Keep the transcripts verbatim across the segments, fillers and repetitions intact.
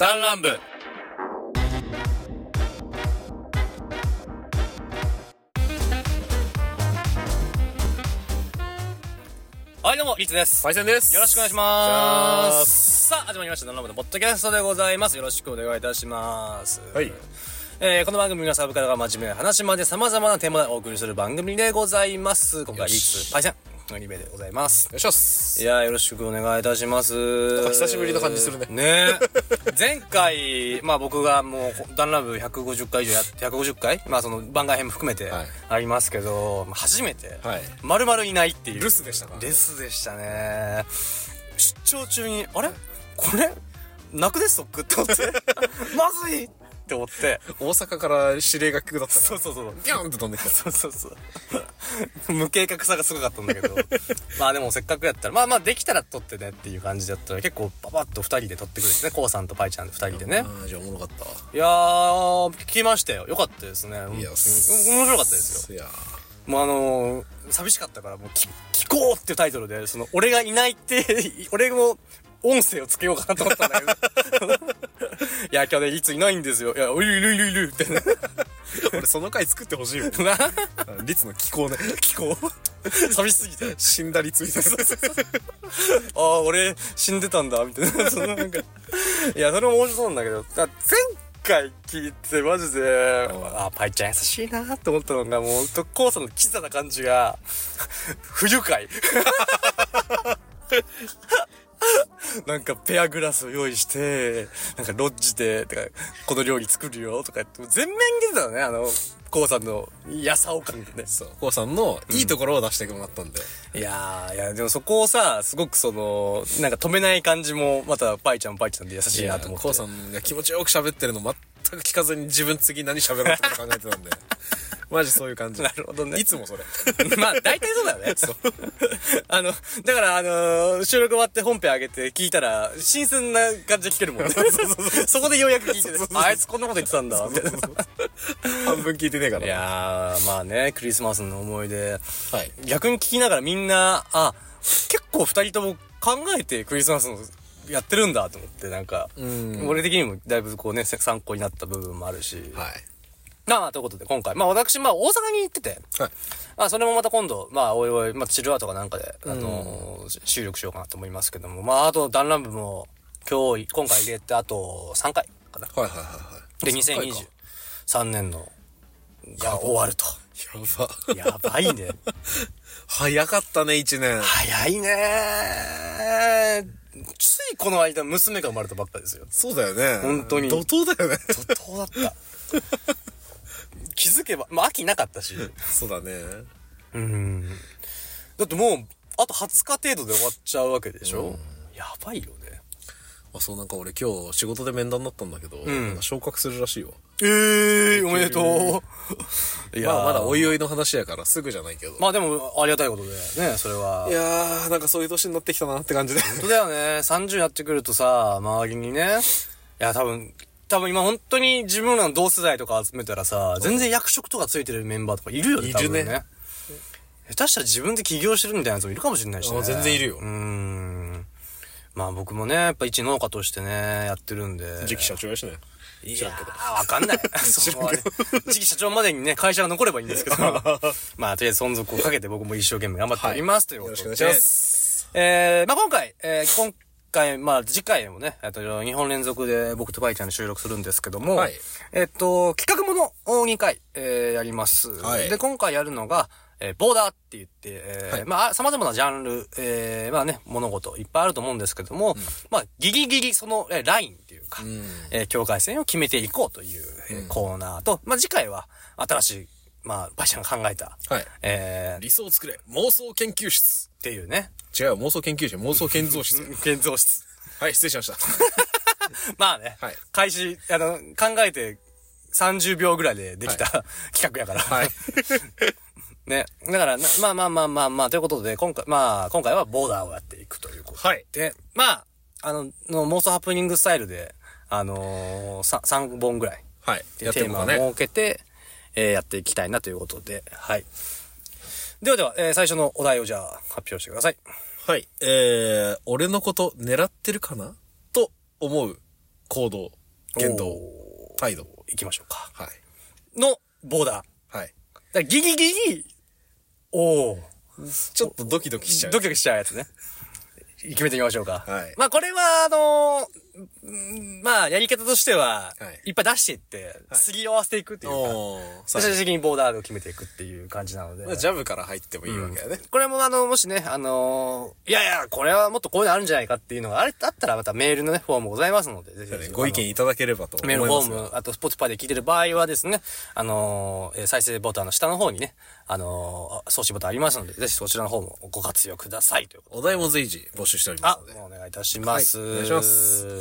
弾丸部。はい、どうもリツです。 パイセンです。 よろしくお願いします。さあ始まりました弾丸部のポッドキャストでございます。よろしくお願いいたします。 はい。 えー、この番組はサブカルが真面目な話まで様々なテーマでお送りする番組でございます。今回はリツパイセンのに名でございます。 お願いします。 いやー、よろしくお願いいたします。 なんか久しぶりな感じするね。 ねえ。前回、まあ僕がもう、弾丸部ひゃくごじゅっかい以上やって、ひゃくごじゅっかいまあその番外編も含めてありますけど、はい、初めて、丸々いないっていう。 留守でしたか。 留守でしたね。出張中に、あれこれなくねストックって思って、まずいって思って、 大阪から指令が下ったから。 そうそうそう。 ビャンって飛んできた。 そうそうそう。無計画さがすごかったんだけど。まあでもせっかくやったら、まあまあできたら撮ってねっていう感じだったら、結構パパッと二人で撮ってくるんですね。コウさんとパイちゃんで二人でね。 ああ、じゃあおもろかったわ。 いやー、聞きましたよ。よかったですね。 いや、 面白かったですよ。 いやもうあのー、寂しかったから、もう聞、聞こうっていうタイトルで、その、俺がいないって、俺も音声をつけようかなと思ったんだけど。いや、今日ね、いついないんですよ。いや、いるいるいるいるって。 俺その回作ってほしいよ。リツの気候ね。 気候寂しすぎて。 死んだリツみたいな。 ああ、俺死んでたんだ、みたいな。そのなんか、いや、それも面白そうなんだけど、前回聞いてマジで、ああ、パイちゃん優しいなって思ったのが、もうほんと、コウさんのキザな感じが、不愉快。なんかペアグラスを用意して、なんかロッジで、とか、この料理作るよとか言って、全面に出てたのね、あの、コウさんのやさお感でね。 そう。コウさんのいいところを出してもらったんで。 うん、いやー、いや、でもそこをさ、すごくその、なんか止めない感じも、またパイちゃんパイちゃんで優しいなと思って。 コウさんが気持ちよく喋ってるの全く聞かずに自分次何喋ろうって考えてたんで。マジそういう感じ。 なるほどね。 いつもそれ。 まあ、大体そうだよね。そう。あの、だから、あのー、収録終わって本編上げて聞いたら、新鮮な感じで聞けるもんね。そうそうそう。そこでようやく聞いてね。あいつこんなこと言ってたんだ、みたいな。 半分聞いてねえから。 いやー、まあね、クリスマスの思い出。 はい。 逆に聞きながらみんな、あ、結構二人とも考えてクリスマスのやってるんだと思って、なんか、うん俺的にもだいぶこうね、参考になった部分もあるし。 はい。 まあ、ということで、今回、まあ私、まあ大阪に行ってて、はい。まあそれもまた今度、まあおいおい、まあチルアートかなんかで、あのー、収録しようかなと思いますけども、まああと弾丸部も、今日、今回入れてあとさんかいかな。 はいはいはいはい。 で、にせんにじゅうさんねんの、が終わると。 やば。やばいね。 早かったね、いちねん。 早いねー。ついこの間、娘が生まれたばっかですよ。 そうだよね。 本当に。 怒涛だよね。 怒涛だった。気づけば、まあ秋なかったし。 そうだね。 うん。だってもう、あとはつか程度で終わっちゃうわけでしょ、うん、やばいよね。 あ、そう、なんか俺今日仕事で面談だったんだけど、うん、なんか昇格するらしいわ。 ええー、おめでとう。いやまあまだおいおいの話やからすぐじゃないけど。 まあでもありがたいことでね、それは。 いやー、なんかそういう年になってきたなって感じで。 本当だよね。さんじゅうやってくるとさ、周りにね、いや多分、多分今本当に自分らの同世代とか集めたらさ、全然役職とかついてるメンバーとかいるよね。 いるね。 ね下手したら自分で起業してるみたいなやつもいるかもしれないしね。 全然いるよ。 うーん。まあ僕もね、やっぱ一農家としてね、やってるんで。 次期社長やしね。 いやー、わかんない。知らんけど。次期社長までにね、会社が残ればいいんですけど。まあとりあえず存続をかけて僕も一生懸命頑張っております、はい、ということで。 よろしくお願いします。 えー、まあ今回、えー、今回、まあ次回もね、えっと、にほん連続で僕とパイちゃんで収録するんですけども、はい、えっと、企画ものをにかい、えー、やります。はい、で、今回やるのが、えー、ボーダーって言って、えーはい、まあ、様々なジャンル、えー、まあね、物事いっぱいあると思うんですけども、うん、まあ、ギリギリその、えー、ラインっていうか、うん、えー、境界線を決めていこうという、えーうん、コーナーと、まあ次回は新しい、まあ、パイちゃんが考えた、 はい、 えー、 理想を作れ、妄想研究室っていうね。 違う、妄想研究室、妄想建造室。 建造室。 はい、失礼しました。 まあね、はい、開始、あの、考えてさんじゅうびょうぐらいでできた、はい、企画やから。はい。ね。だから、まあまあまあまあまあ、ということで、今回、まあ、今回はボーダーをやっていくということで。はい。で、まあ、あの、の妄想ハプニングスタイルで、あのー、さんぼんぐらい。 はい。 テーマを設けて、えー、やっていきたいなということで、はい。ではでは、えー、最初のお題をじゃあ、発表してください。 はい。えー、俺のこと狙ってるかなと思う行動、言動、態度。 行きましょうか。 はい。 の、ボーダー。はい。だからギリギリ、おー。 ちょっとドキドキしちゃう。 ドキドキしちゃうやつね。決めてみましょうか。 はい。 まあこれは、あのー、まあやり方としては、はい、いっぱい出していって、すり合わせていくっていうか、最終的にボーダーを決めていくっていう感じなので。 まあジャブから入ってもいいわけだね。 うん、これもあの、もしね、あのー、いやいや、これはもっとこういうのあるんじゃないかっていうのがあれあったらまたメールのね、フォームございますので、ぜひ、 ね、ご意見いただければと思います。 メールフォーム、あとスポティファイで聞いてる場合はですね、あのー、再生ボタンの下の方にね、あのー、送信ボタンありますので、ぜひそちらの方もご活用くださいということで。 お題も随時募集しておりますので。 あ、お願いいたします。はい、お願いします。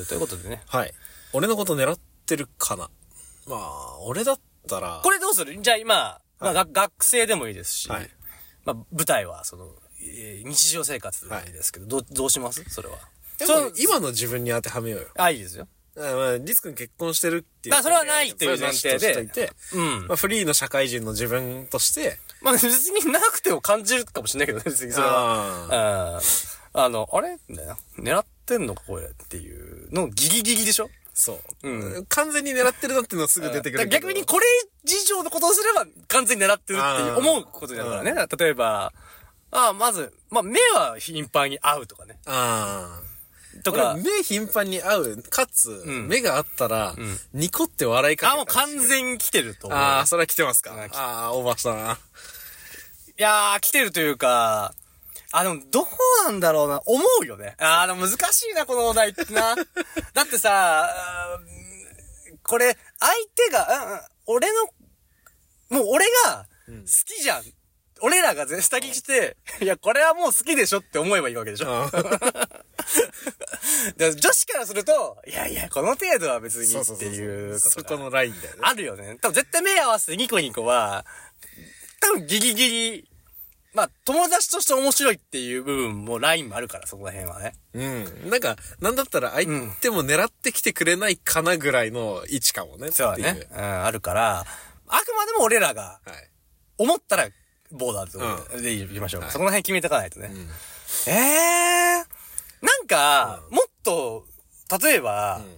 ということでね。 はい。俺のこと狙ってるかな。まあ、俺だったら。 これどうする？じゃあ今、まあ、はい、学生でもいいですし、はい、まあ舞台はその、えー、日常生活でもいいですけど、はい、どう、どうします？それは。 でも今の自分に当てはめようよ。 あ、いいですよ。 まあ、リス君結婚してるっていう。 まあ、それはないっていう前提で。 うん。まあ、フリーの社会人の自分として。 まあ、別になくても感じるかもしれないけどね、別にそれは。ああの、あれ狙ってんのかこれっていうのギリギリでしょ？ そう。うん。完全に狙ってるなっていうのはすぐ出てくる。 逆にこれ以上のことをすれば完全に狙ってるっていう思うことだからね。例えば、ああ、まず、まあ、目は頻繁に合うとかね。ああ。とか。 目頻繁に合う、かつ、うん、目があったら、うん、ニコって笑いかけあ、もう完全に来てると思う。 ああ、それは来てますか。ああ、オーバーしたな。 いやー、来てるというか、あ、でも、どうなんだろうな。思うよね。あー、でも難しいな、このお題ってな。だってさ、これ、相手が、うん、俺の、もう俺が好きじゃん。うん、俺らが下着して、いや、これはもう好きでしょって思えばいいわけでしょ。女子からすると、いやいや、この程度は別にっていうことが。 そこのラインだよね。 あるよね。多分絶対目合わせてニコニコは、多分ギリギリ、まあ、友達として面白いっていう部分もラインもあるから、そこら辺はね。 うん。なんか、なんだったら相手も狙ってきてくれないかなぐらいの位置かもね。うん、 そうだね。うん、あるから、あくまでも俺らが、思ったら、ボーダーで言いましょうか。うん、そこら辺決めていかないとね。うん、ええー、なんか、うん、もっと、例えば、うん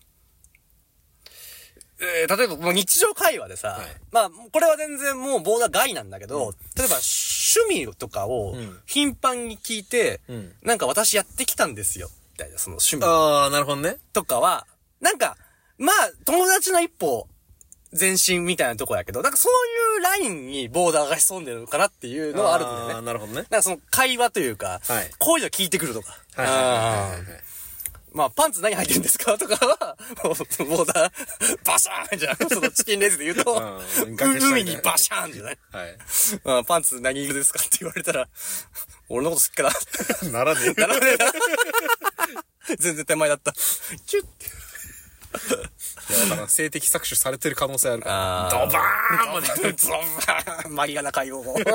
えー、例えば、もう日常会話でさ、はい、まあ、これは全然もうボーダー外なんだけど、うん、例えば趣味とかを頻繁に聞いて、うん、なんか私やってきたんですよ、みたいな、その趣味。 ああ、なるほどね。 とかは、なんか、まあ、友達の一歩前進みたいなとこやけど、なんかそういうラインにボーダーが潜んでるのかなっていうのはあるんだよね。 ああ、なるほどね。 なんかその会話というか、はい、こういうの聞いてくるとか。はいはいはいはい。まあ、パンツ何履いてるんですかとかは、ボーダー、バシャーンじゃん。そのチキンレースで言うと、うん、海にバシャーンじゃないはい、パンツ何色ですかって言われたら、俺のこと好きかな。ならねえ。 ならねえな。全然手前だった。キュッて。 いや、だから性的搾取されてる可能性あるから。 ドバーンまで行く。ドバーンマリアナ海洋語。う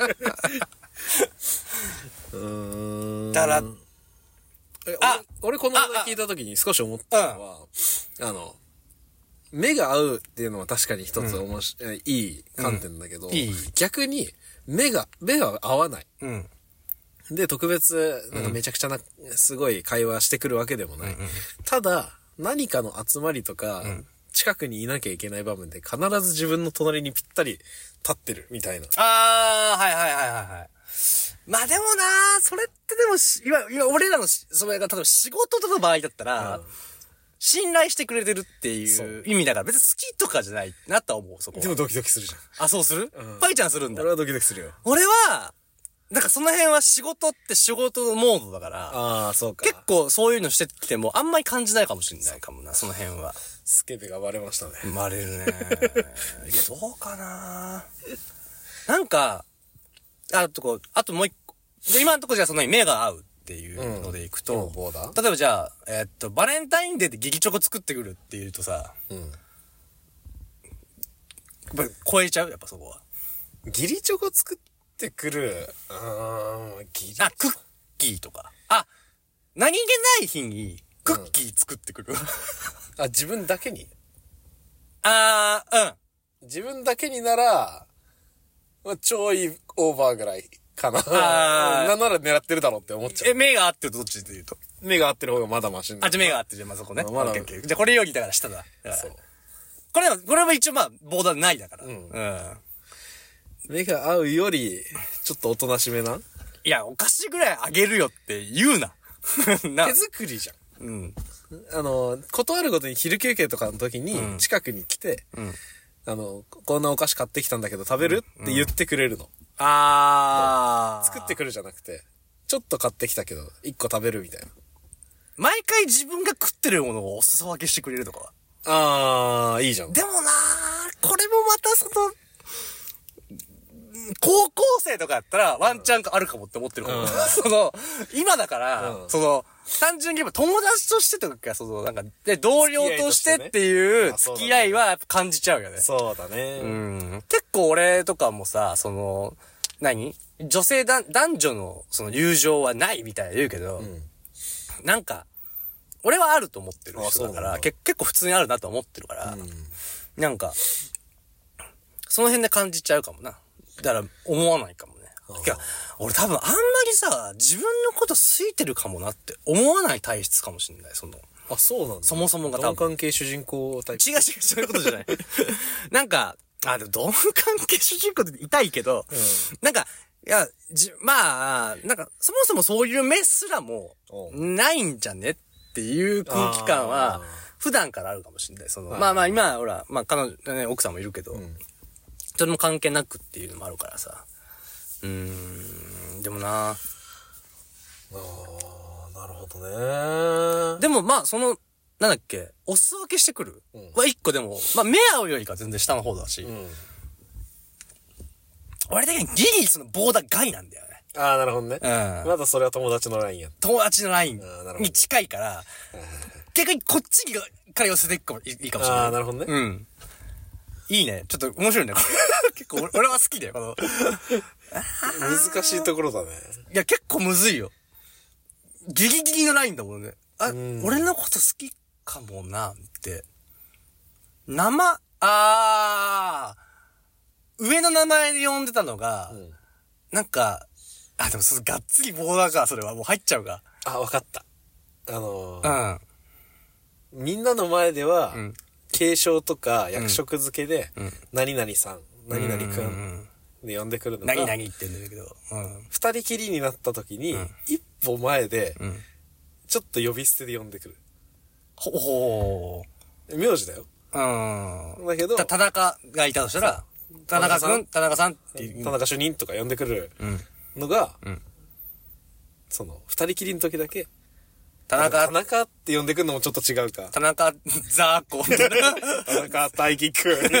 ーん。だから、 あ俺、俺この話聞いた時に少し思ったのは、あの、目が合うっていうのは確かに一つおもし、うん、いい観点だけど、うん、いい逆に目が、目が合わない。うん、で、特別、なんかめちゃくちゃな、すごい会話してくるわけでもない。うんうん、ただ、何かの集まりとか、うん、近くにいなきゃいけない場面で必ず自分の隣にぴったり立ってるみたいな。 あー、はいはいはいはい。まあでもなー、それってでもし、今、今俺らの、それが例えば仕事との場合だったら、うん、信頼してくれてるっていう意味だから、別に好きとかじゃないなとは思う、そこは。 でもドキドキするじゃん。あ、そうする？うん、パイちゃんするんだ。 俺はドキドキするよ。 俺は、なんかその辺は仕事って仕事モードだから、 ああ、そうか。 結構そういうのしてきてもあんまり感じないかもしれないかもな、その辺は。 スケベが割れましたね。 割れるね。いや、どうかななんか、あとこう、あともう一個。で、今のところじゃあその目が合うっていうのでいくと、うん、ボーダー？例えばじゃあ、えー、っと、バレンタインデーでギリチョコ作ってくるっていうとさ、うん。やっぱり超えちゃうやっぱそこは。 ギリチョコ作ってくる、うーん、ギリ。 あ、クッキーとか。あ、何気ない日にクッキー作ってくる。 うん、あ、自分だけに？ あー、 うん。自分だけになら、まあ、ちょいオーバーぐらいかな。あなんなら狙ってるだろうって思っちゃう。 え、目が合ってるとどっちで言うと目が合ってる方がまだマシになる。 あ、じゃあ目が合ってるじゃん、まあそこね。 まだ。 じゃあこれよりだから下だ。だからそう。 これは、これは一応まあ、ボーダーないだから。うん。うん。 目が合うより、ちょっとおとなしめな？ いや、お菓子ぐらいあげるよって言うな。 な手作りじゃん。うん。あの、断るごとに昼休憩とかの時に、近くに来て、うん、あの、こんなお菓子買ってきたんだけど食べる、うん、って言ってくれるの。あー。作ってくるじゃなくて、ちょっと買ってきたけど、一個食べるみたいな。 毎回自分が食ってるものをお裾分けしてくれるとか。 あー、いいじゃん。 でもなー、これもまたその、高校生とかやったらワンチャンあるかもって思ってるから、うん、その、今だから、うん、その、単純に言えば友達としてとか、その、なんか、で、同僚としてっていう付き合いはやっぱ感じちゃうよね。 そうだね。 うん。結構俺とかもさ、その、何女性だ、男女のその友情はないみたいな言うけど、うん、なんか、俺はあると思ってる人だから、け結構普通にあるなと思ってるから、うん、なんか、その辺で感じちゃうかもな。だから思わないかもね。いや、俺多分あんまりさ、自分のこと好いてるかもなって思わない体質かもしれない、その。 あ、そうなんだ。 そもそもが多分。 ドン関係主人公タイプ。 違う違う、そういうことじゃない。なんか、あ、でもドン関係主人公って痛いけど、うん、なんか、いや、じ、まあ、なんか、そもそもそういう目すらも、ないんじゃねっていう空気感は、普段からあるかもしれない。その、まあまあ今、ほら、まあ彼女、ね、奥さんもいるけど、うん、それも関係なくっていうのもあるからさ。うーん、でもな。ああ、なるほどね。 でもまあ、その、なんだっけ、お裾分けしてくる、うん、は一個でも、まあ目合うよりか全然下の方だし。うん、俺的にギリそのボーダー外なんだよね。 ああ、なるほどね。うん。まだそれは友達のラインや。 友達のラインに近いから、逆にこっちから寄せていくかもいいかもしれない。 ああ、なるほどね。 うん。いいね。ちょっと面白いね。結構俺は好きだよ、この。 難しいところだね。 いや、結構むずいよ。ギリギリのラインだもんね。あ、俺のこと好きかもな、って。生、あー、上の名前で呼んでたのが、うん、なんか、あ、でもそれがっつりボーダーか、それはもう入っちゃうか。 あ、わかった。あのー、うん。みんなの前では、うん、継承とか役職付けで、うん、何々さん、何々くんで呼んでくるのが、 何々って言うんだけど、うん、 二人きりになった時に、うん、一歩前で、うん、ちょっと呼び捨てで呼んでくる。 ほほー。名字だよ。うん。だけど、 田中がいたとしたら、田中くん、田中さんっていう。 田中主任とか呼んでくるのが、うん、その、二人きりの時だけ、田中、田中って呼んでくるのもちょっと違うか。 田中ザーコみたいな。 田中大輝くん。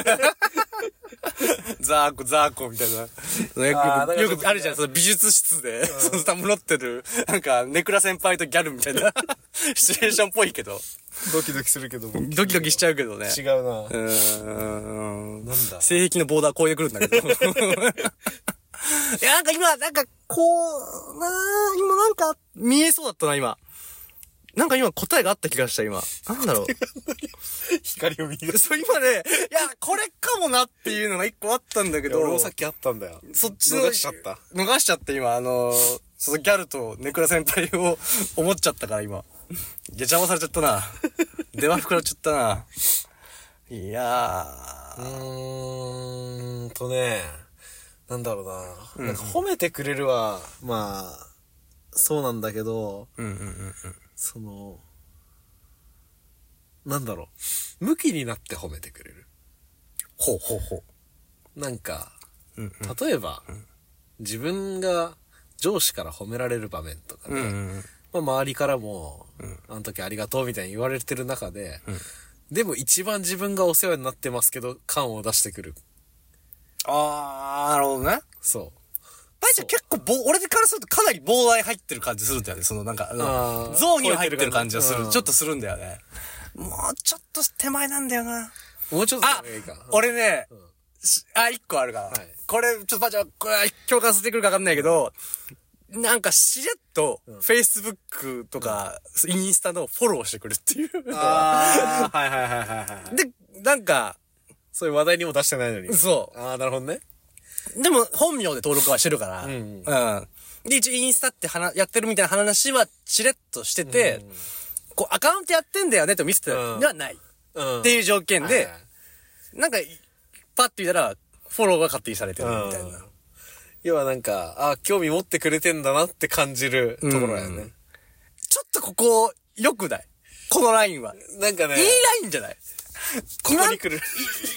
ザーコ、ザーコみたいな。よく、よくあるじゃん、その美術室で、そのたむろってる、なんか、ネクラ先輩とギャルみたいな、シチュエーションっぽいけど。 ドキドキするけど。 ドキドキしちゃうけどね。 違うな。うーん。なんだ。性癖のボーダー超えてくるんだけど。いや、なんか今、なんか、こう、なー、今なんか、見えそうだったな、今。なんか今答えがあった気がした、今。なんだろう。 光を見る。 そう、今ね、いや、これかもなっていうのが一個あったんだけど。 俺もさっきあったんだよ。 そっちの。逃しちゃった。 逃しちゃって、今、あのー、そのギャルとネクラ先輩を思っちゃったから、今。いや、邪魔されちゃったな。出は膨らっちゃったな。いやー。 うーんとね、なんだろうな。なんか褒めてくれるは、まあ、そうなんだけど、うんうんうんうん。その、なんだろう。向きになって褒めてくれる。 ほうほうほう。なんか、うんうん、例えば、うん、自分が上司から褒められる場面とかで、うんうんうんまあ、周りからも、うん、あの時ありがとうみたいに言われてる中で、うん、でも一番自分がお世話になってますけど、感を出してくる。 あー、なるほどね。 そう。 大ちゃん結構ぼ、俺からするとかなり膨大入ってる感じするんだよね。そのなんか、ゾーンには入ってる感じがする。ちょっとするんだよね。もうちょっと手前なんだよな。 もうちょっとあ、俺ね、うん、あ、一個あるから。はい、これ、ちょっとばちゃん、これ共感させてくるかわかんないけど、なんかしれっと、Facebook とか、インスタのフォローしてくるっていう。 ああ、はいはいはいはいはい。 で、なんか、 そういう話題にも出してないのに。 そう。 ああ、なるほどね。 でも、本名で登録はしてるから。うん、うん。うん。 で、一応インスタって話、やってるみたいな話はしれっとしてて、うん、こう、アカウントやってんだよねと見せてではない。うん、っていう条件で、はいはい、なんか、パッと見たら、フォローが勝手にされてるみたいな。うん、 要はなんか、あ、興味持ってくれてんだなって感じるところだよね。うん、 ちょっとここ、良くないこのラインは。 なんかね。 いいラインじゃないここに来る。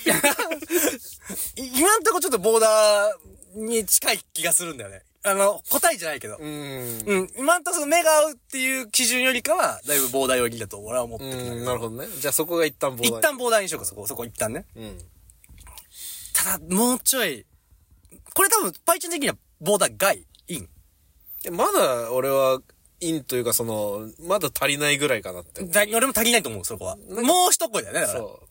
今んとこちょっとボーダーに近い気がするんだよね。あの、答えじゃないけど。うん。うん。今んとこその目が合うっていう基準よりかは、だいぶボーダー寄りだと俺は思ってる。 うん、なるほどね。じゃあそこが一旦ボーダー。 一旦ボーダーにしようか、そこ、そこ一旦ね。うん。ただ、もうちょい、これ多分、パイちゃん的にはボーダー外、イン。 まだ、俺は、インというかその、まだ足りないぐらいかなって。 だ俺も足りないと思う、そこは。もう一声だよね、だから。そう。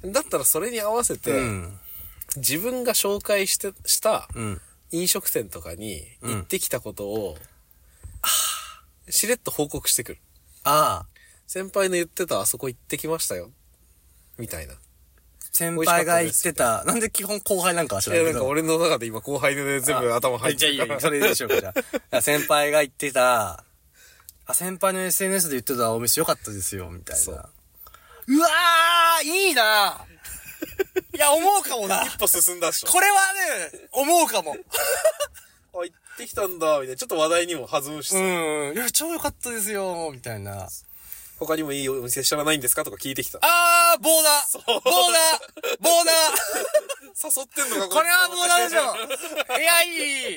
だったらそれに合わせて、うん、自分が紹介して、した、飲食店とかに行ってきたことを、うん、しれっと報告してくる。ああ。先輩の言ってたあそこ行ってきましたよ。みたいな。 先輩が言ってた、なんで基本後輩なんかは知らないけど。 いや、なんか俺の中で今後輩で全部頭入ってる。 じゃあいいよ、それでしょうか、じゃあ。先輩が言ってた、あ、先輩の エスエヌエス で言ってたお店良かったですよ、みたいな。そう。うわー、いいないや、思うかもな。 一歩進んだっしょ。 これはね、思うかも。 あ、行ってきたんだ、みたいな。ちょっと話題にも弾むしさ。 うん。いや、超良かったですよ、みたいな。 他にもいいお店知らないんですかとか聞いてきた。 あー、ボーダーボーダーボーダー誘ってんのか、 これはボーダーでしょいや、いい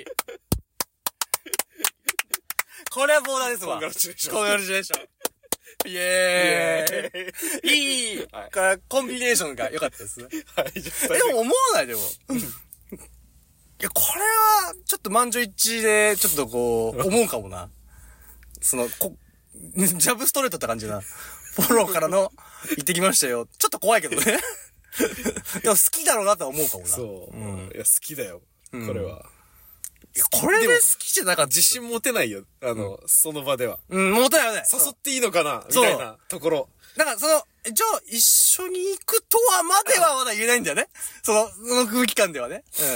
これはボーダーですわ。 コングラチュレーション。 コングラチュレーション。イエーイいい、はい、これコンビネーションが良かったですね。はい。え、でも思わないでも。いや、これは、ちょっと満場一致で、ちょっとこう、思うかもな。その、こ、ジャブストレートって感じな。フォローからの、行ってきましたよ。ちょっと怖いけどね。でも好きだろうなとは思うかもな。 そう。うん、いや、好きだよ。これは。 いや、これで好きじゃなかった。 自信持てないよ。あの、うん、その場では。 うん、持てないよね。 誘っていいのかなみたいなところ。 だから、その、じゃあ、一緒に行くとはまではまだ言えないんだよね。その、その空気感ではね。うん。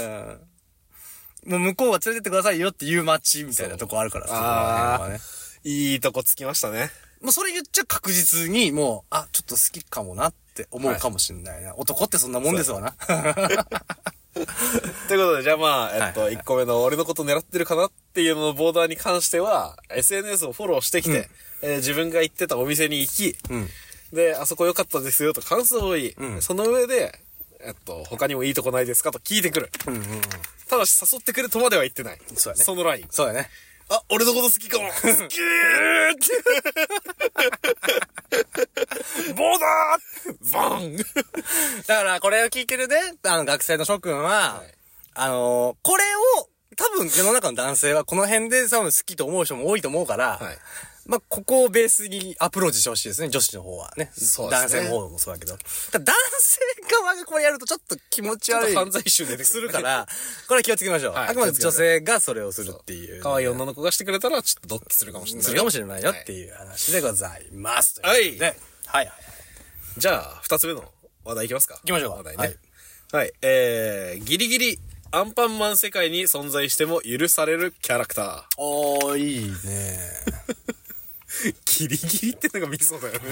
もう向こうは連れてってくださいよっていう街みたいなとこあるから。 ああ、ね。いいとこつきましたね。 もうそれ言っちゃ確実にもう、あ、ちょっと好きかもなって思うかもしんないな。はい、男ってそんなもんですわな。 ということで、じゃあまあ、えっと、いっこめの俺のこと狙ってるかなっていうののボーダーに関しては、エスエヌエス をフォローしてきて、うん、えー、自分が行ってたお店に行き、うん、で、あそこ良かったですよと感想を言い、うん、その上で、えっと、他にもいいとこないですかと聞いてくる。うんうんうん、ただし誘ってくれとまでは言ってない。 そうだね。 そのライン。 そうだね。 あ、俺のこと好きかも。好きーボーダーバンだからこれを聞いてるね、あの学生の諸君は、はい、あのー、これを、多分世の中の男性はこの辺で多分好きと思う人も多いと思うから、はい、まあ、ここをベースにアプローチしてほしいですね、女子の方はね。そうですね。男性の方もそうだけど。だ男性側がこれやるとちょっと気持ち悪い。 犯罪集出てくる。 するから、これは気をつけましょう。はい、あくまで女性がそれをするっていう。 可愛い女の子がしてくれたらちょっとドッキするかもしれない。 するかもしれないよっていう話でございます。はい。で、はいはい。 じゃあ、二つ目の話題いきますか。 行きましょうか。 話題ね。はい。はい。えー、ギリギリ、アンパンマン世界に存在しても許されるキャラクター。 おー、いいね。 ギリギリってのがミソだよね。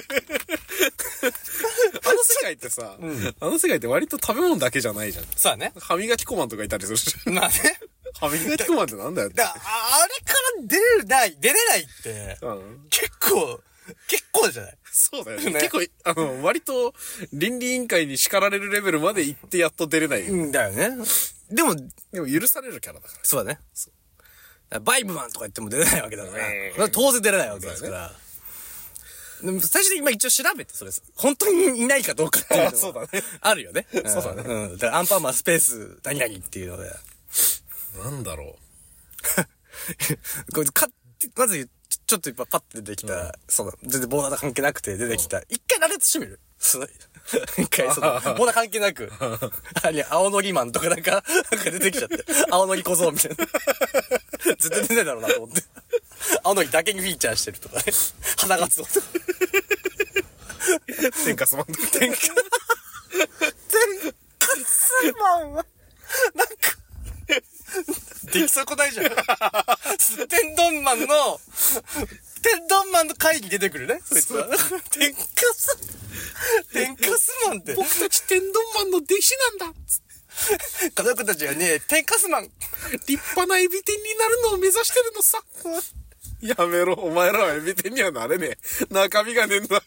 あの世界ってさ、うん、あの世界って割と食べ物だけじゃないじゃん。 そうだね。 歯磨きコマンとかいたりするし。 まあね。 歯磨きコマンってなんだよって。 だあれから出れない、出れないって、うん、結構、結構じゃない？ そうだよね。ね結構、あの、割と、倫理委員会に叱られるレベルまで行ってやっと出れない。 んだよね。でも、 でも許されるキャラだから。 そうだね。そうバイブマンとか言っても出れないわけだから。当然出れないわけですから。でも最初に今一応調べて、それ本当にいないかどうかっていうのそうだね。 あるよね。 そうだね。 うん。だからアンパンマンスペース何々っていうので。 なんだろう。これかまず、ちょっと今パッて出てきた、うん、その、全然ボーダー関係なくて出てきた。一、うん、回羅列してみるその、一回その、ボーダー関係なく、あれ、青のりマンとかなんか、なんか出てきちゃって、青のり小僧みたいな。絶対出ないだろうなと思って。青のりだけにフィーチャーしてるとかね。花がつおとか。 天下すまんとか。 天下、天下すまんは、なんか、 でき損ないじゃん。天丼マンの、天丼マンの会議出てくるね、そいつは。天かす、天かすマンって。 僕たち天丼マンの弟子なんだこの子たちはね、天かすマン。 立派なエビ天になるのを目指してるのさ。やめろ、お前らはエビ天にはなれねえ。中身がねえんだ。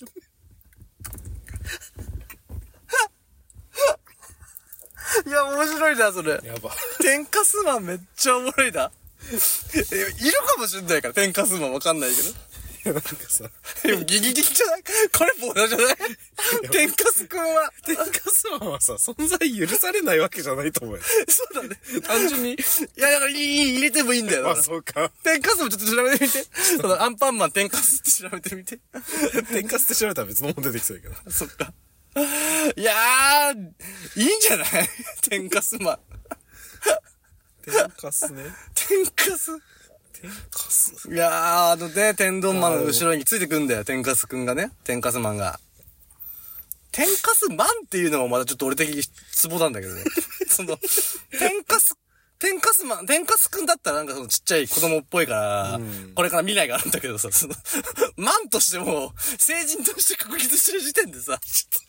いや、面白いな、それ。 やば。 天かすマンめっちゃおもろいな。いるかもしんないから、天かすマンわかんないけど。 なんかさ、 でもギギギギじゃない？これボーダーじゃない？天かすくんは。 天かすマンはさ、存在許されないわけじゃないと思うよ。 そうだね。 単純に。いや、だから、いい、入れてもいいんだよ。 あ、そうか。 天かすもちょっと調べてみて。その、アンパンマン天かすって調べてみて。 天かすって調べたら別のもん出てきそうやけど。 そっか。いやー、いいんじゃない？天かすマン。 天かすね。 天かす。 天かす。 いやー、あのね、天丼マンの後ろについてくんだよ、天かすくんがね。天かすマンが。天かすマンっていうのもまだちょっと俺的にツボなんだけどね。その、天かす、天かすマン、天かすくんだったらなんかそのちっちゃい子供っぽいから、うん、これから未来があるんだけどさ、その、マンとしても、成人として確立してる時点でさ、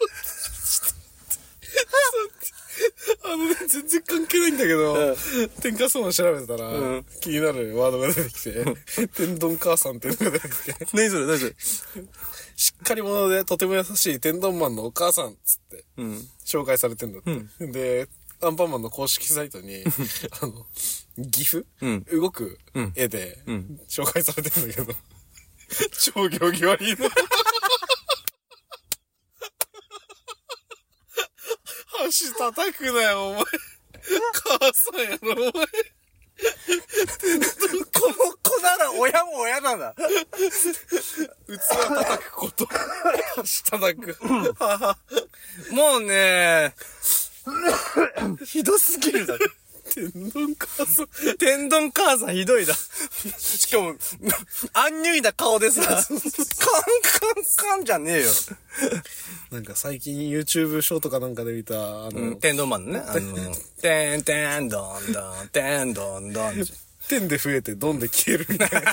あのね、全然関係ないんだけど、うん、天かすマン調べたら、うん、気になるワードが出てきて、天丼母さんっていうのが出てきて。 何それ何それしっかり者でとても優しい天丼マンのお母さんっつって、うん、紹介されてんだって。うん、で、アンパンマンの公式サイトに、あの、ギフ、うん、動く絵で紹介されてんだけど、超行儀悪いの。箸叩くなよ、お前。母さんやろ、お前。この子なら親も親なんだ。 器叩くこと。箸叩く。 もうね、ひどすぎるだろ。 天丼母さん。 天丼母さんひどいだ。しかも、アンニュイな顔でさ、カンカンカンじゃねえよ。 なんか最近 YouTube ショーとかなんかで見た、あの、 うん、天丼マンのね。あの、てんてんどんどん、てんどんどん。 天で増えてドンで消えるみたい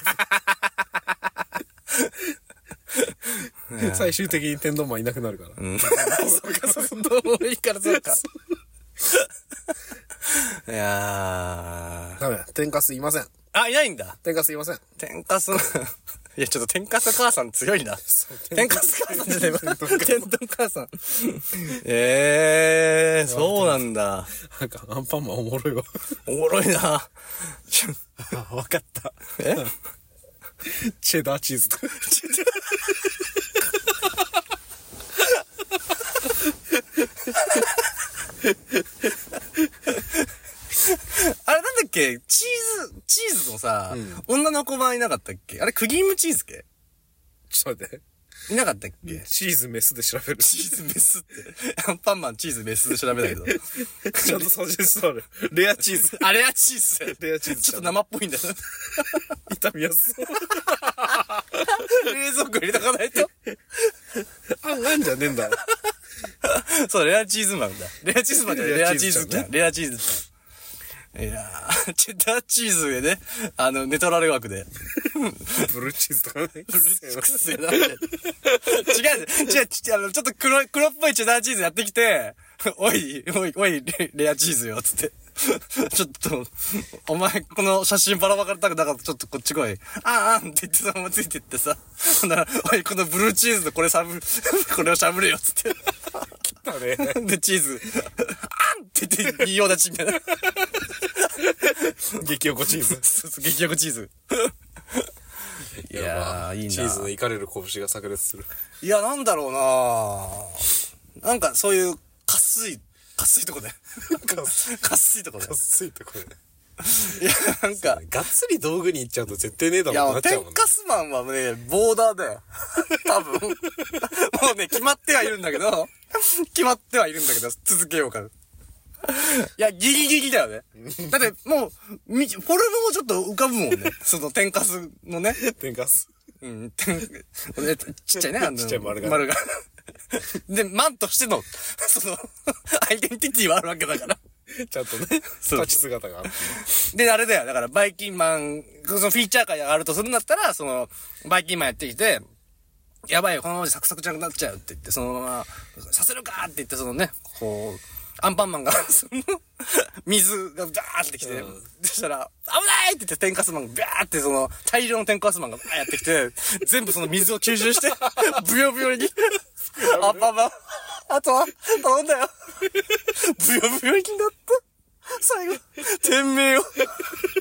な。最終的に天丼マンいなくなるから。うん。 そうか、そうか、どうもいいからそうか。いやー。 ダメ、天かすいません。 あ、いないんだ。 天かすいません。 天かす、いや、ちょっと天かす母さん強いな。天かす母さんじゃない、天丼母さん。えー、そうなんだ。 なんか、アンパンマンおもろいわ。 おもろいな。 あ、わかった。 えチェダーチーズとか。 あれなんだっけチーズ、チーズのさ、うん、女の子版いなかったっけあれクリームチーズ系ちょっと待って。 いなかったっけチーズメスで調べる。 チーズメスって。アンパンマンチーズメスで調べたけど。 ちゃんとサジェストある。レアチーズ。 あ、レアチーズ。 レアチーズ。 ちょっと生っぽいんだよ。 痛みやすそう。 冷蔵庫入れとかないと。 あん、あんじゃねえんだ。 そう、レアチーズマンだ。レアチーズマンじゃない。レアチーズね。レアチーズちゃん。いやー、チェダーチーズでね、あの、ネトラレ枠で。 ブルーチーズとかね。ブルーチーズ違う、違う、違う、あの、ちょっと黒い、黒っぽいチェダーチーズやってきて、おい、おい、おい、レ、レアチーズよ、つって。ちょっと、お前、この写真バラバラたくなかったちょっとこっち来い。あんあんって言ってそのままついてってさ。ほんなら、おい、このブルーチーズのこれしゃぶ、これをしゃぶれよ、つって。 来たね。 で、チーズ、あんって言って、仁王立ちみたいな。 激おこチーズ。 そうそう、激おこチーズ。いやー、いいな。 チーズのいかれる拳が炸裂する。 いや、なんだろうななんか、そういう、かっすい、かっすいとこで。かっすいとこで。 かっすいとこで。 いや、なんか、 がっつり道具に行っちゃうと絶対ねえだろうなっちゃうもんね。 天かすマンはね、ボーダーだよ。多分。もうね、決まってはいるんだけど、決まってはいるんだけど、続けようか。いや、ギリギリだよね。だって、もう、み、フォルムもちょっと浮かぶもんね。その、天かすのね。 天かす。 うん、天、ちっちゃいね、あの、 ちっちゃい丸が。 丸が。で、マンとしての、その、アイデンティティはあるわけだから。 ちゃんとね、立ち姿があって。 で、あれだよ。だから、バイキンマン、そのフィーチャー会があるとするんだったら、その、バイキンマンやってきて、やばいよ、このままでサクサクじゃなくなっちゃうって言って、そのまま、させるかって言って、そのね、こう、アンパンマンが、その、水がダーってきて、うん、そしたら、危ないって言って天かすマンがビャーってその、大量の天かすマンがバーやってきて、全部その水を吸収して、ブヨブヨに、アンパンマン、あとは、頼んだよ。ブヨブヨになった。最後、天命を。天か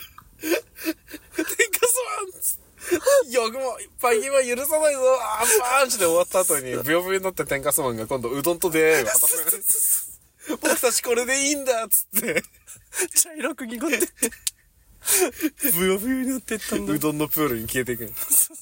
すマンつよくも、バイキンマン許さないぞ、アンパンチで終わった後に、ブヨブヨになって天かすマンが今度うどんと出会いを果たす。僕たちこれでいいんだっつって、茶色く濁ってって、ブヨブヨになってったんだ。 うどんのプールに消えていく。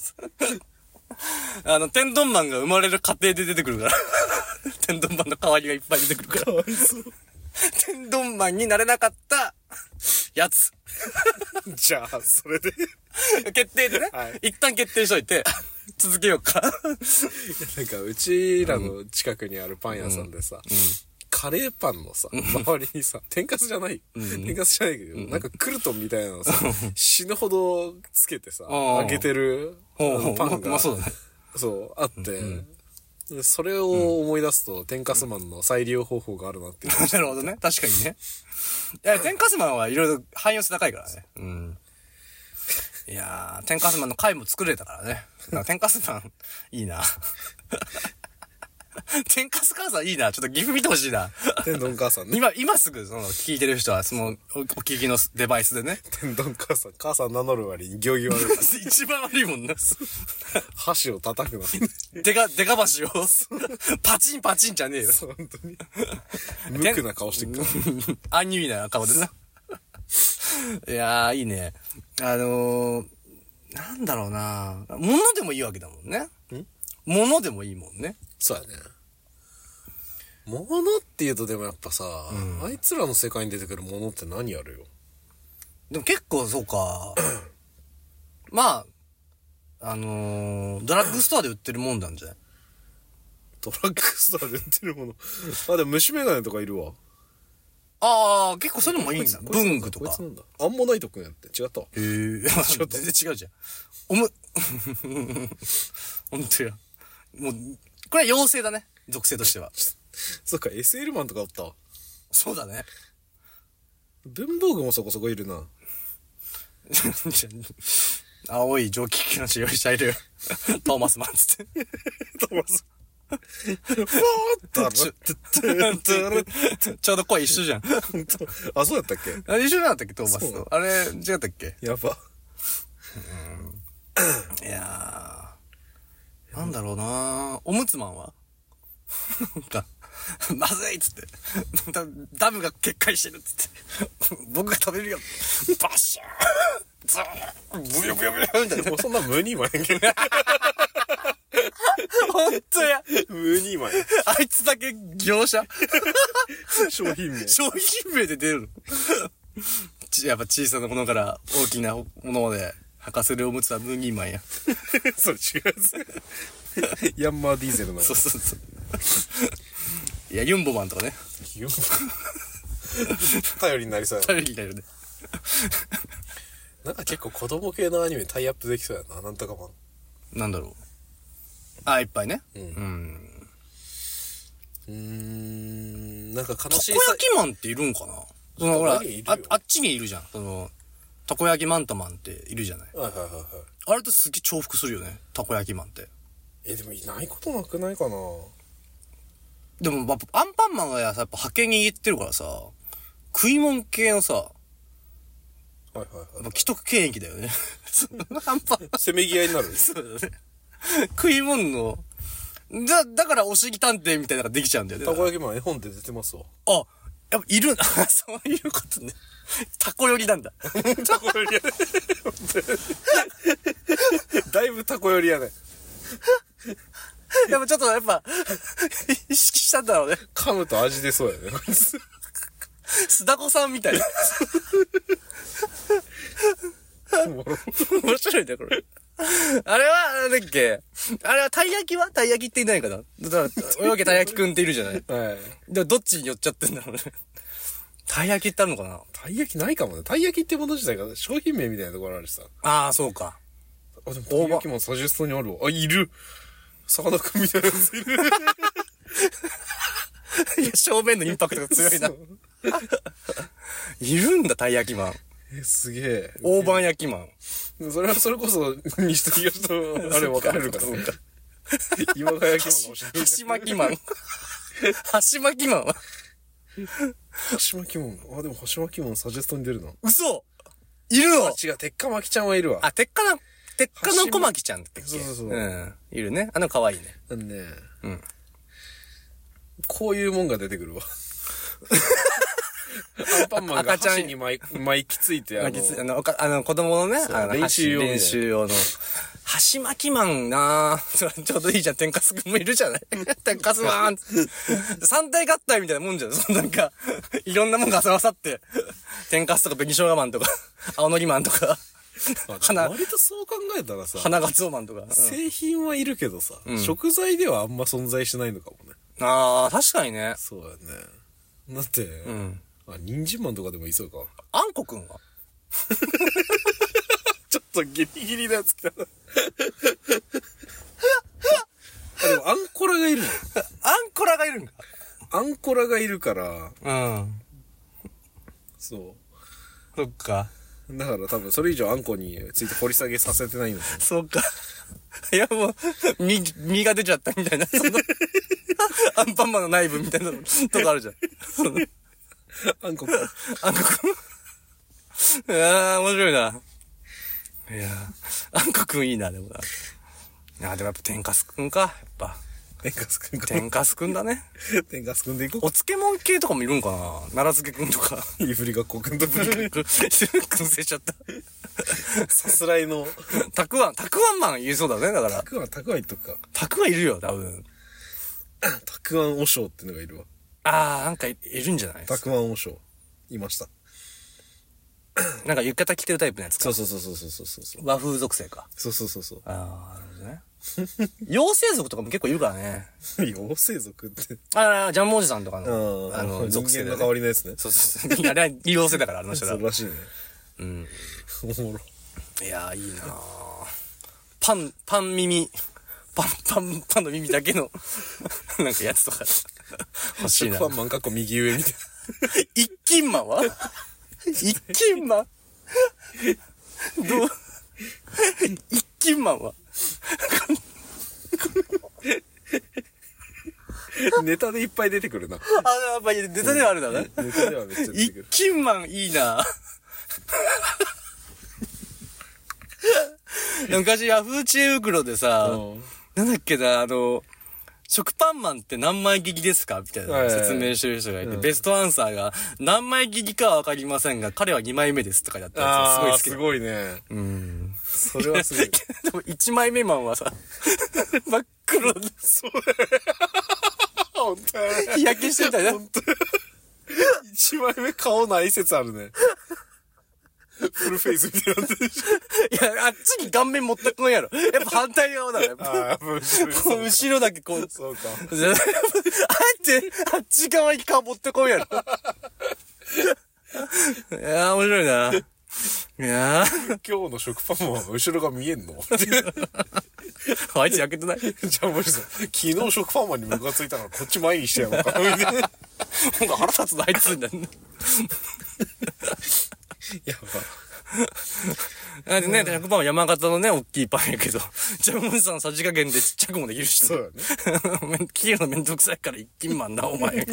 あの、天丼マンが生まれる過程で出てくるから。天丼マンの代わりがいっぱい出てくるから。かわいそう。天丼マンになれなかったやつ。 じゃあ、それで。 決定でね。はい、一旦決定しといて、続けようか。 なんか、うちらの近くにあるパン屋さんでさ、うんうん、カレーパンのさ、周りにさ、天かすじゃない、うん、天かすじゃないけど、うん、なんかクルトンみたいなのさ、死ぬほどつけてさ、揚げてるパンが、まあそうだね。そう、あって、うんうん、それを思い出すと、天かすマンの再利用方法があるなっていう。 なるほどね。確かにね。いや、天かすマンはいろいろ汎用性高いからね。うん。いやー、天かすマンの回も作れたからね。から天かすマン、いいな。天かす母さんいいな。ちょっと岐阜見てほしいな。 天丼母さんね。 今、今すぐ、その、聞いてる人は、その、お聞きのデバイスでね。 天丼母さん。母さん名乗る割に行儀悪い。 一番悪いもんな。 箸を叩くの。 でか、でか箸を、パチンパチンじゃねえよ。 本当に。無垢な顔してくる。 アンニュイな顔でな。いやー、いいね。あのー、なんだろうな。物でもいいわけだもんね。ん物でもいいもんね。 そうやね。物って言うとでもやっぱさ、うん、あいつらの世界に出てくるものって何やるよ。 でも結構そうか。まあ、あのー、ドラッグストアで売ってるもんなんじゃない？ ドラッグストアで売ってるもの。あ、でも虫眼鏡とかいるわ。 ああ、結構そういうのもいいんだ。文具とか。 アンモナイトくんやって。違った。へえ。全然違うじゃん。おむ、ほんとや。もう、これは妖精だね。属性としては。 そっか、エスエル マンとかあった。 そうだね。 文房具もそこそこいるな。 青い蒸気機関車用意してあげるよ。トーマスマンつって。トーマス。フォーッとちょうど声一緒じゃん。 あ、そうやったっけ？ あれ一緒だったっけトーマスと。あれ、違ったっけ？ やば。 いやー。なんだろうなおむつマンはまずいっつって。ダムが決壊してるっつって。僕が食べるよ。バッシャーズーブヨブヨブヨみたいな。 もうそんな無にまやんけど。 ほんとや。 無にまや。 あいつだけ業者商品名。 商品名で出るの。やっぱ小さなものから大きなものまで履かせるおむつはムーニーマンや。 それ違うやつ。ヤンマーディーゼルなの。 そうそうそう。いや、ユンボマンとかね。 ユンボ頼りになりそうやな。 頼りになるね。 なんか結構子供系のアニメタイアップできそうやな。なんとかマン。なんだろう。あ、いっぱいね。 うん。うん。うーん。なんか悲しい。 たこ焼きマンっているんかな？そのほら、あ、あっちにいるじゃん。その、たこ焼きマンタマンっているじゃない。 はいはいはいはい。 あれとすげえ重複するよね。たこ焼きマンって。 え、でもいないことなくないかな。 でも、ま、アンパンマンがやっぱ派遣に行ってるからさ、食い物系のさ、 はいはいはい、はい。 既得権益だよね。アンパン。 せめぎ合いになる。 そうだね。食い物の、だ、だからおしぎ探偵みたいなのができちゃうんだよね。 たこ焼きマン絵本で出てますわ。 あ、やっぱいるな。そういうことね。タコ寄りなんだ。 タコ寄りやね。だいぶタコ寄りやね。 やっぱちょっとやっぱ、意識したんだろうね。 噛むと味出そうやね。 須田子さんみたいな。面白いね、これ。あれは、なんだっけあれは、たい焼きはたい焼きっていないかなだから、およげたい焼きくんっているじゃないはい。でもどっちに寄っちゃってんだろうね。 たい焼きってあるのかな？ たい焼きないかもね。たい焼きってもの自体が商品名みたいなところあるしさ。 ああ、そうか。 あ、でもたい焼きもサジェストにあるわ。あ、いる。さかなクンみたいなやついる。 いや、正面のインパクトが強いな。いるんだ、たい焼きマン。 え、すげえ。 大判焼きマン。 それはそれこそ、西と東と、あれ分かれるからね。今川焼きマンかもしれない。 箸巻きマン。箸巻きマンは箸巻きマン。あ、でも箸巻きマンサジェストに出るな。 嘘いるの？ あ、違う、鉄火巻きちゃんはいるわ。 あ、鉄火の、鉄火の小巻ちゃんってっけ？ そうそうそう。 うん。いるね。あの可愛いね。 なんで、 うん。 こういうもんが出てくるわ。アンパンマンが箸に巻きついて、あの、 あの、あの子供のね、あの練習用。 練習用の。箸巻きマンなぁ。ちょうどいいじゃん、天かすくんもいるじゃない天かすマン三体合体みたいなもんじゃん。そのなんか、いろんなもんが合わさって、天かすとか紅生姜マンとか、青のりマンとか、 花、割とそう考えたらさ、 花ガツオマンとか。うん、 製品はいるけどさ、うん、食材ではあんま存在しないのかもね。 ああ、確かにね。 そうだね。だって、 うん。 あ、人参マンとかでもいそうか。 あんこくんはちょっとギリギリなやつ来たな。あ、でもアンコラがいるの。 アンコラがいるんか。 アンコラがいるから。 うん。 そう。 そっか。 だから多分それ以上あんこについて掘り下げさせてないんだよ。 そうか。いやもう、身、身が出ちゃったみたいな。そのアンパンマンの内部みたいなとこあるじゃん。 あんこくん。 あんこくん。いやー、面白いな。いやー、あんこくんいいな、でもな。いやー、でもやっぱ天かすくんか、やっぱ。 天かすくんか。 天かすくんだね。 天かすくんでいこう。 お漬物系とかもいるんかな、奈良漬けくんとか。 いぶりがっこくんとぶりがっこ。 燻製しちゃった。 さすらいの。 たくあん、たくあんマン言いそうだね、だから。 たくあん、たくあんいっとくか。 たくあんいるよ、多分。 たくあんおしょうってのがいるわ。 あー、なんかいるんじゃない？ たくあんおしょう。いました。 なんか浴衣着てるタイプのやつか。 そうそうそうそうそうそう。 和風属性か。 そうそうそうそう。 あー、なるほどね。妖精族とかも結構いるからね。 妖精族って。 ああ、ジャンボおじさんとかの、 あの、属性、ね。人間の代わりのやつね。 そうそうそう。あれは妖精だから、あの人ら。 そうらしいね。 うん。 おもろ。 いやー、いいなー。パン、パン耳。パン、パン、パンの耳だけの、なんかやつとか。欲しいな。 パンマンかっこ右上みたいな。 一斤マンは一斤マンどう一斤マンはネタでいっぱい出てくるな。 あ、やっぱりネタではあるだね。 ネタではめっちゃ出てくる。 一斤マンいいな。昔ヤフー知恵袋でさ、なんだっけな、あの、食パンマンって何枚切りですかみたいな説明してる人がいて、ベストアンサーが何枚切りかはわかりませんが、彼はにまいめですとかやったやつがすごい好き。 すごいね。 うん。 それはすごい。 でもいちまいめマンはさ、真っ黒で。 そう本当やね。 日焼けしてたよ。本当いちまいめ顔ない説あるね。フルフェイスみたいになってるし。 いや、あっちに顔面持ってこんやろ。やっぱ反対側だね。ああ、やっぱ後ろ。後ろだけこう。 そうか。 あえて、あっち側に顔持ってこんやろ。いやー、面白いな。いやー。 今日の食パンマンは後ろが見えんのあいつ焼けてない？ じゃあもしさ、昨日食パンマンにムカついたからこっち前にしてやろうか。なんか腹立つのあいつになる。 やば。でね、食パンは山形のね、大きいパンやけど、ジャムおじさんのさじ加減でちっちゃくもできるし、 そうだね。 切るのめんどくさいから一斤マンな、お前。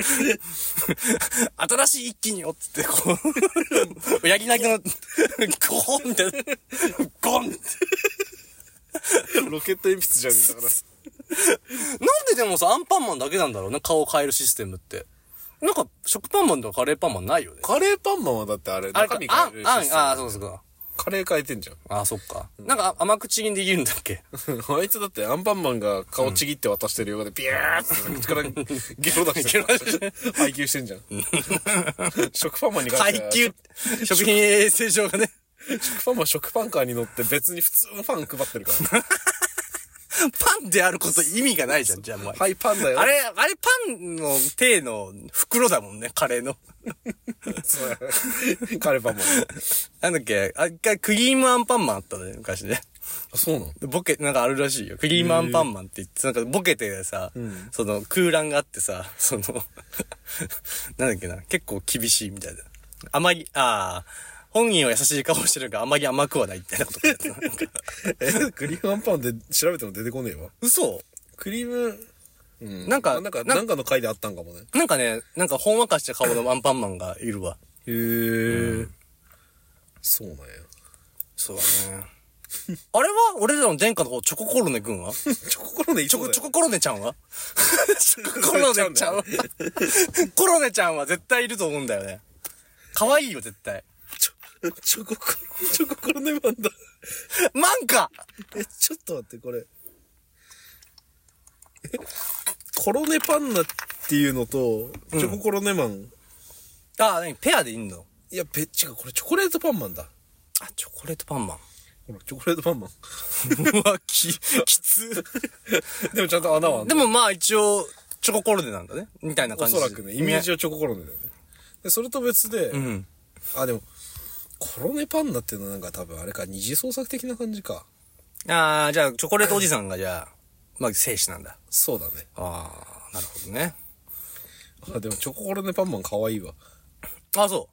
新しい一斤よっつって、こう、やりなきの、ゴーンみたいな、ゴンって。 ロケット鉛筆じゃねえんだから。 なんででもさ、アンパンマンだけなんだろうね、顔を変えるシステムって。なんか、食パンマンとかカレーパンマンないよね。 カレーパンマンはだってあれ、中身変えるシステム。 あ、あ、あ、そうですか。 カレー変えてんじゃん。 あ、そっか。なんか甘口にできるんだっけあいつだってアンパンマンが顔ちぎって渡してる横でビャーって口からゲロ出して配給してんじゃん。食パンマンに関しては。 配給、食品衛生上がね。 食パンマン食パンカーに乗って別に普通のパン配ってるから。 パンであること意味がないじゃん、じゃあもう。 はい、パンだよ。 あれ、あれパンの体の袋だもんね、カレーの。 そうや。カレーパンマン。 なんだっけ、あ、一回クリームアンパンマンあったね、昔ね。 あ、そうなの？ ボケ、なんかあるらしいよ。クリームアンパンマンって言って、なんかボケてさ、うん、その空欄があってさ、その、なんだっけな、結構厳しいみたいな。あまり、ああ、本人は優しい顔してるからあまり甘くはないみたいなことやつな。 え、クリームアンパンで調べても出てこねえわ。 嘘？ クリーム、 うん、なんか、 なんか、なんかの回であったんかもね。 なんかね、なんかほんわかした顔のアンパンマンがいるわ。 へえ、うん。そうなんや。 そうだね。あれは俺らの殿下の方、チョココロネ君はチョココロネチョコ、チョココロネちゃんはチョココロネちゃんはコロネちゃんは絶対いると思うんだよね。可愛いよ、絶対。 チョ、チョココロ、チョココロネマンだ。 マンかえ、ちょっと待って、これ。え、コロネパンナっていうのと、チョココロネマン。うん、 ああ、何ペアでいいんの？ いや、ペッチが、これチョコレートパンマンだ。 あ、チョコレートパンマン。 ほら、チョコレートパンマン。 うわ、き、きつ。 でもちゃんと穴はある。 でもまあ一応、チョココロネなんだね。みたいな感じ。 おそらくね、イメージはチョココロネだよね。で、それと別で、うん。あ、でも、コロネパンナっていうのはなんか多分あれか、二次創作的な感じか。 ああ、じゃあ、チョコレートおじさんがじゃあ、まあ、生死なんだ。 そうだね。 ああ、なるほどね。 あ、でもチョココロネパンマン可愛いわ。 あ、そう。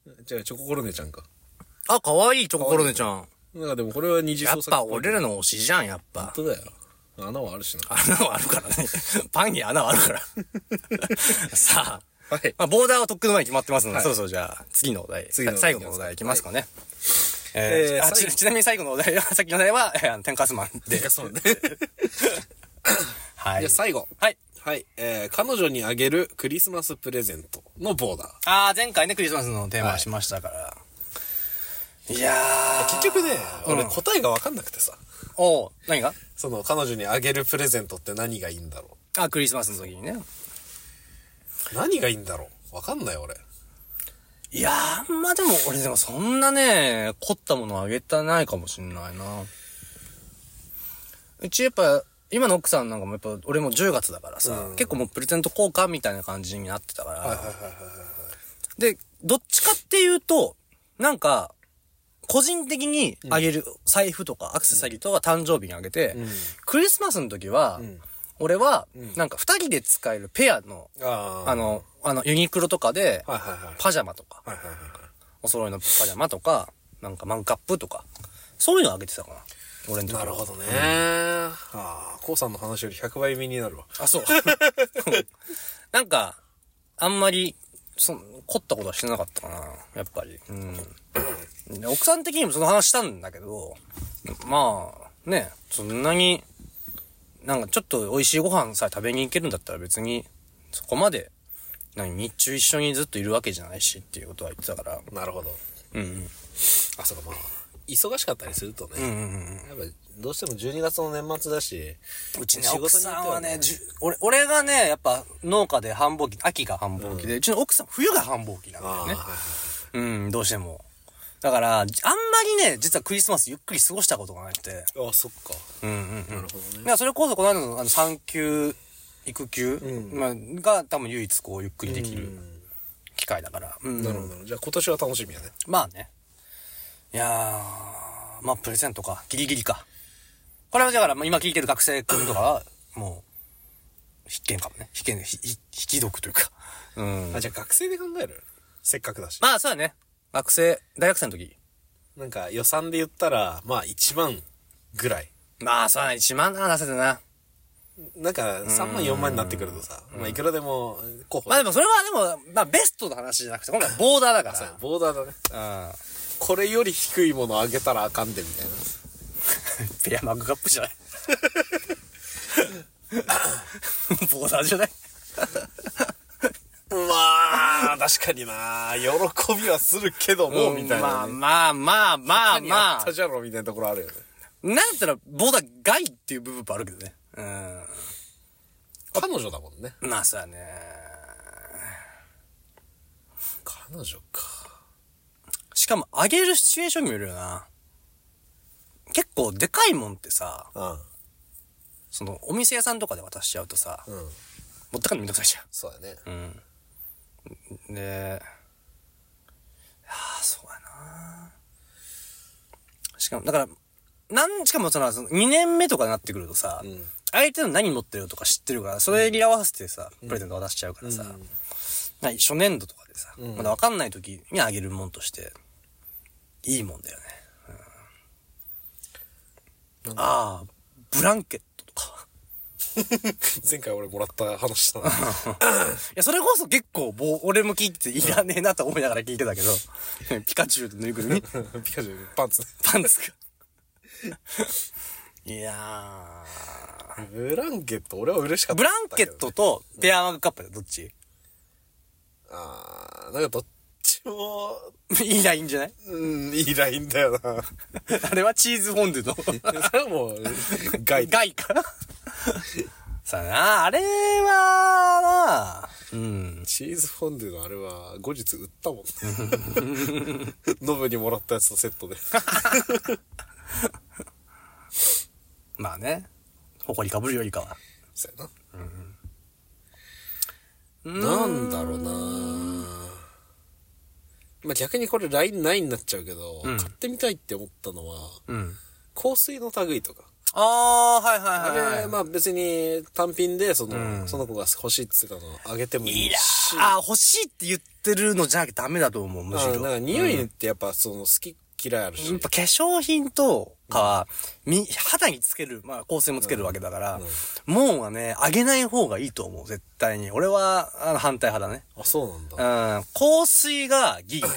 じゃあ、チョココロネちゃんか。 あ、可愛いチョココロネちゃん。 なんかでもこれは二次創作。 やっぱ俺らの推しじゃん、やっぱ。 本当だよ。穴はあるしな。 穴はあるからね。パンに穴はあるから。さあ。 はい。 まあ、ボーダーはとっくの前に決まってますので、はい、そうそう、じゃあ、次のお題。次の最後のお題いきますかね。はい、えー、えー、あち、ちなみに最後のお題は、さっきのお題は、えー、天かすマンで。天かすマンね。はい。 じゃあ最後。 はい。 はい。えー、彼女にあげるクリスマスプレゼントのボーダー。 ああ、前回ね、クリスマスのテーマしましたから。はい、いやー。 結局ね、俺答えがわかんなくてさ。 おう、何が？ その、彼女にあげるプレゼントって何がいいんだろう。あ、クリスマスの時にね。 何がいいんだろう。わかんない俺。 いやー、まあでも俺でもそんなね、凝ったものあげたないかもしんないな。うちやっぱ、今の奥さんなんかもやっぱ、俺もじゅうがつだからさ、うん、結構もうプレゼント交換みたいな感じになってたから。はいはいはいはい。で、どっちかっていうと、なんか、個人的にあげる財布とかアクセサリーとか誕生日にあげて、うん、クリスマスの時は、うん、俺は、なんか二人で使えるペアの、うん、あの、あの、ユニクロとかで、パジャマとか、お揃いのパジャマとか、なんかマンカップとか、そういうのあげてたかな。俺の時は。 なるほどね。うん、ああ、コウさんの話よりひゃくばい身になるわ。 あ、そう。なんか、あんまり、そ凝ったことはしてなかったかな。やっぱり。うん。奥さん的にもその話したんだけど、まあ、ね、そんなに、なんかちょっと美味しいご飯さえ食べに行けるんだったら別に、そこまで、何、日中一緒にずっといるわけじゃないしっていうことは言ってたから。 なるほど。 うんうん。 あ、そうか、まあ、忙しかったりするとね。 うんうんうん。 やっぱどうしてもじゅうにがつの年末だし、 うちね、奥さんはね、じゅ俺、俺がね、やっぱ農家で繁忙期、秋が繁忙期で、うん、うちの奥さん冬が繁忙期なんだよね。うん、どうしても。だから、あんまりね、実はクリスマスゆっくり過ごしたことがなくて。 ああ、そっか。 うんうんうん。なるほどね。 だからそれこそこの間のあの産休、育休、うん、まあ、が多分唯一こうゆっくりできる機会だから。 うん、なるほど。じゃあ今年は楽しみやね。 まあね。いやー、まあプレゼントか。ギリギリか。これはだから今聞いてる学生君とかは、もう、必見かもね。必見で、ひ、ひ、引き読というか。うん。 あ、じゃあ学生で考える？せっかくだし。 まあそうだね。学生、大学生の時。 なんか予算で言ったら、まあいちまんぐらい。 まあそうだね。いちまんなら出せてな。 なんかさんまんよんまんになってくるとさ、まあいくらでも候補。 まあでもそれはでも、まあベストの話じゃなくて、今回はボーダーだから。 そう、ボーダーだね。うん。これより低いものあげたらあかんで、みたいな。 ペアマグカップじゃないボーダーじゃないまあ、確かにな。喜びはするけども、みたいな、ね。 まあまあまあまあまあ。 あったじゃろ、みたいなところあるよね。 なんだったら、ボーダー外っていう部分もあるけどね。うん。 彼女だもんね。 まあ、そうやね。 彼女か。 しかも、あげるシチュエーションにもよるよな。結構、でかいもんってさ、うん、 その、お店屋さんとかで渡しちゃうとさ、うん、持ってかんのめんどくさいじゃん。 そうだね。 うん。で、ああ、そうやな。しかも、だから、なん、しかもその、にねんめとかになってくるとさ、うん、相手の何持ってるとか知ってるから、それに合わせてさ、うん、プレゼント渡しちゃうからさ、うん、初年度とかでさ、うん、まだわかんない時にあげるもんとして、いいもんだよね。うん、ああ、ブランケットとか。 前回俺もらった話したな。いや、それこそ結構、俺も聞いてていらねえなと思いながら聞いてたけど、ピカチュウとぬいぐるみピカチュウ、パンツ。 パンツか。いやー。ブランケット、俺は嬉しかった、ね。 ブランケットとペアマグカップでどっち？ あー、なんかどっちも、 いいラインじゃない？ うん、いいラインだよな。 あれはチーズフォンデュの。 それはもう、 ガイ。ガイかさあな、あれはな、うん。 チーズフォンデュのあれは、後日売ったもんね。ノブにもらったやつとセットで。 まあね。埃かぶるよりかは。 そうやな。うん。なんだろうなまあ、逆にこれ ライン ないになっちゃうけど、うん、買ってみたいって思ったのは、うん、香水の類とか。 ああ、はいはいはい、はい。 あれ、まあ別に単品で、その、うん、その子が欲しいって言ってたのあげてもいいし。 いやああ、欲しいって言ってるのじゃなきゃダメだと思う、むしろ。 なんか匂いってやっぱその好き嫌いあるし。 やっぱ化粧品とかは、うん、み、肌につける、まあ香水もつけるわけだから、うんうん、もうはね、あげない方がいいと思う、絶対に。俺は、あの、反対派だね。 あ、そうなんだ。うん。香水がギリだから。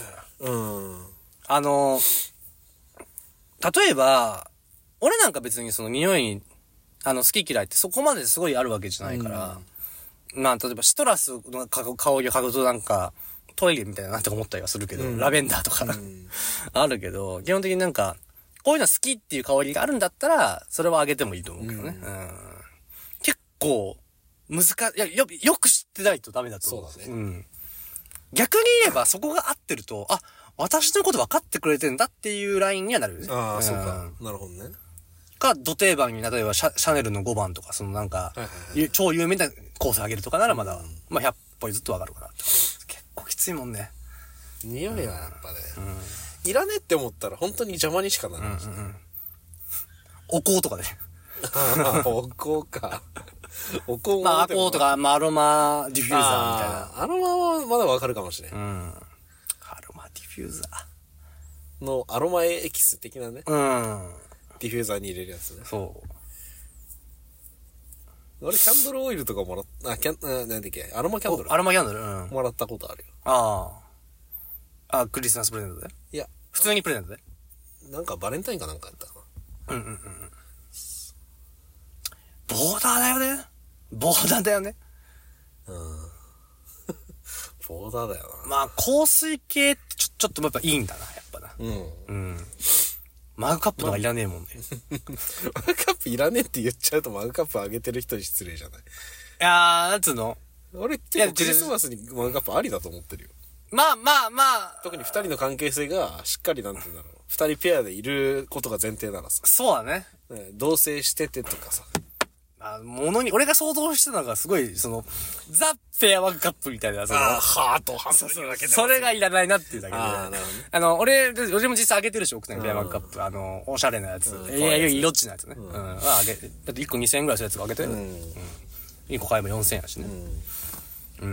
うん。あの、例えば、俺なんか別にその匂い、あの、好き嫌いってそこまですごいあるわけじゃないから、うん、まあ、例えばシトラスの香りを嗅ぐとなんか、トイレみたいだなって思ったりはするけど、うん、ラベンダーとか、うん、あるけど、基本的になんか、こういうの好きっていう香りがあるんだったら、それはあげてもいいと思うけどね。うんうん、結構、難しい、いやよ、よく知ってないとダメだと思う。 そうだね。 うん。逆に言えば、そこが合ってると、あ、私のこと分かってくれてんだっていうラインにはなるよね。 ああ、うん、そうか。なるほどね。 か、ド定番に、例えばシャ、シャネルのごばんとか、そのなんか、はいはいはい、超有名なコースあげるとかならまだ、うん、まあひゃっぽいずっと分かるかなって。結構きついもんね。 匂いはやっぱね、うん、いらねって思ったら本当に邪魔にしかならない、うんうんうん、 お香とかでお香かお香もまあお香とか、まあ、アロマディフューザーみたいなアロマはまだわかるかもしれん、うん、 アロマディフューザーのアロマエキス的なね、うん、ディフューザーに入れるやつね。 そう俺キャンドルオイルとかもらった、あ、キャン、あ、なんだっけ、アロマキャンドル。 アロマキャンドル、うん。 もらったことあるよ。 ああ。あ、クリスマスプレゼントで？ いや。 普通にプレゼントで？ なんかバレンタインかなんかやったかな。うんうんうん。 ボーダーだよね。ボーダーだよね。 うん。ボーダーだよな。 まあ、香水系ってちょ、ちょっとやっぱいいんだな、やっぱな。うん。うん。マグカップとかいらねえもんね。 マグカップいらねえって言っちゃうとマグカップあげてる人に失礼じゃない？いやー、なんつうの？ 俺結構クリスマスにマグカップありだと思ってるよ。 まあまあまあ。 特に二人の関係性がしっかりなんて言うんだろう。二人ペアでいることが前提ならさ。 そうだね。 同棲しててとかさ。 あ、ものに、俺が想像してたのがすごい、その、ザ・ペアマグカップみたいな、その、 あハートハートに分けてそれがいらないなっていうだけで。 あ、なるほどね、 あの、俺、俺も実際あげてるし、奥さんにペアマグカップ。あの、おしゃれなやつ。いやいや、色っちなやつね。うん。うん、あげ、だっていっこにせんえんぐらいするやつあげてる。うん。うん、いっこ買えばよんせんえんやしね。うん。うん。